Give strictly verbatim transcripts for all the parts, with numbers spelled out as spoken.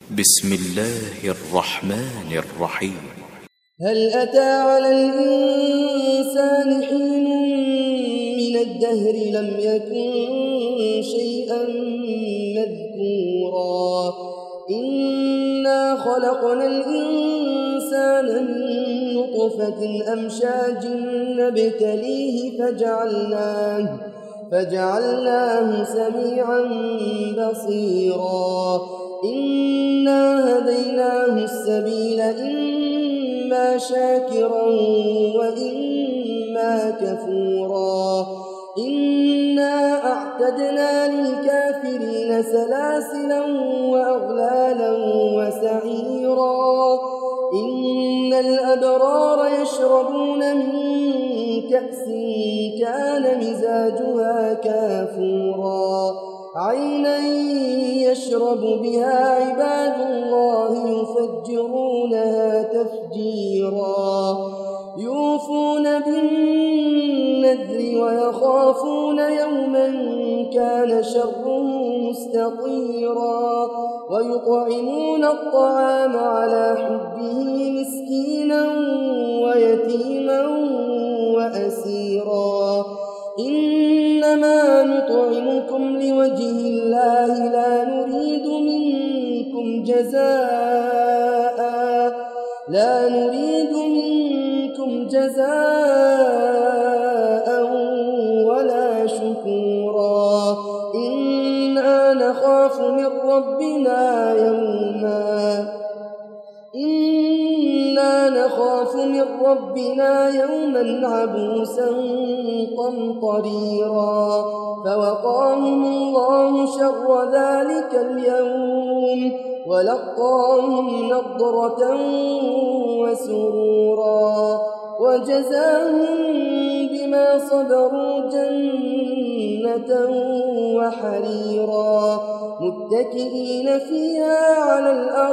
بسم الله الرحمن الرحيم. هل أتى على الإنسان حين من الدهر لم يكن شيئا مذكورا إنا خلقنا الإنسان من نطفة أمشاج نبتليه فجعلناه فجعلناه سميعا بصيرا إنا هديناه السبيل إما شاكرا وإما كفورا إنا أعتدنا للكافرين سلاسلا وأغلالا وسعيرا إن الأبرار يشربون من كأس كان مزاجها كافورا عينا يشرب بها عباد الله يفجرونها تفجيرا يوفون بالنذر ويخافون يوما كان شره مستطيرا ويطعمون الطعام على حبه مسكينا ويتيما وأسيرا إنما نطعمكم لوجه الله لا نريد منكم جزاء لا نريد منكم جزاء ولا شكورا إنا نخاف من ربنا يوما إنا نخاف من ربنا يوما عبوسا قمطريرا فوقاهم الله شر ذلك اليوم ولقاهم نضرة وسرورا وجزاهم بما صبروا جنة وحريرا متكئين فيها على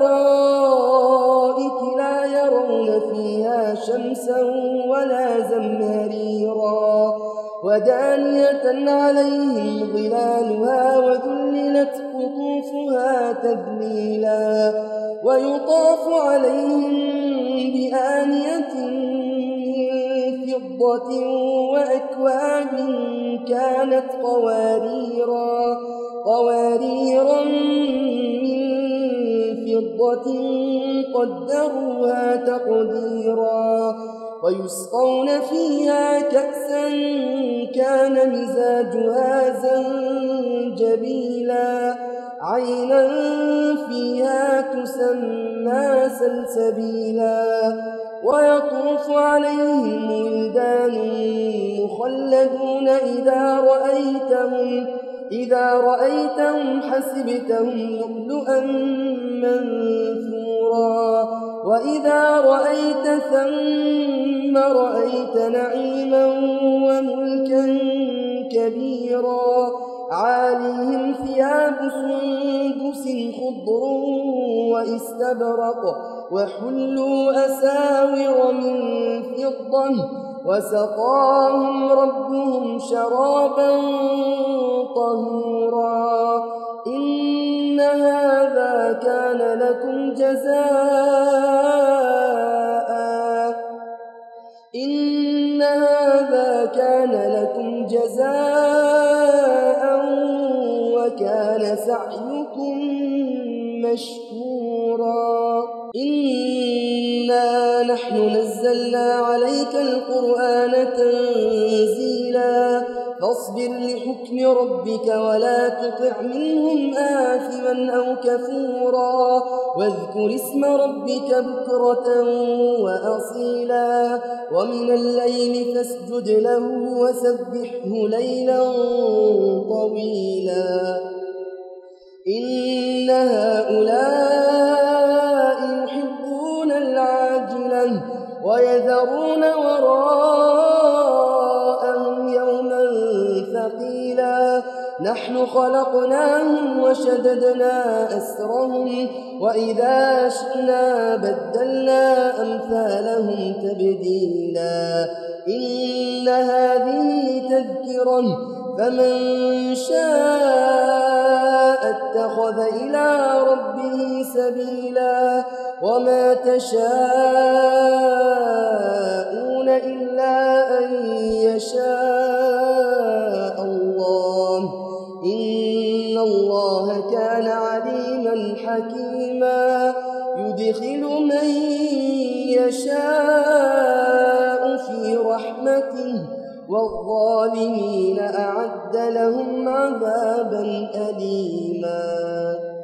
الأرائك لا يرون فيها شمسا ولا زمهريرا ودانية عليهم ظلالها وذللت قطوفها تذليلا ويطاف عليهم بآنية من فضة وأكواب كانت قواريرا قواريرا من فضة قدروها تقديرا ويسقون فيها كأسا كان مزاجها زنجبيلا عينا فيها تسمى سلسبيلا ويطوف عليهم ولدان مخلدون إذا رأيتهم إذا رأيتهم حسبتهم لؤلؤا منثورا وإذا رأيت ثم رأيت نعيما وملكا كبيرا عاليهم ثياب سندس خضر واستبرق وحلوا أساور من فضة وسقاهم ربهم شرابا طهورا إن هذا كان لكم جزاء إن هذا كان لكم جزاء وكان سعيكم مشكورا إنا نحن نزلنا عليك القرآن تنزيلا فاصبر لحكم ربك ولا تطع منهم آثما أو كفورا واذكر اسم ربك بكرة وأصيلا ومن الليل فاسجد له وسبحه ليلا طويلا إن هؤلاء يحبون العاجلة ويذرون وراءهم يوما ثقيلا نحن خلقناهم وشددنا أسرهم وإذا شئنا بدلنا أمثالهم تبديلا إن هذه تذكرة فمن شاء لاتخذ إلى ربه سبيلا وما تشاءون إلا أن يشاء الله إن الله كان عليما حكيما يدخل من يشاء في رحمته والظالمين أعد لهم عذابا أليما.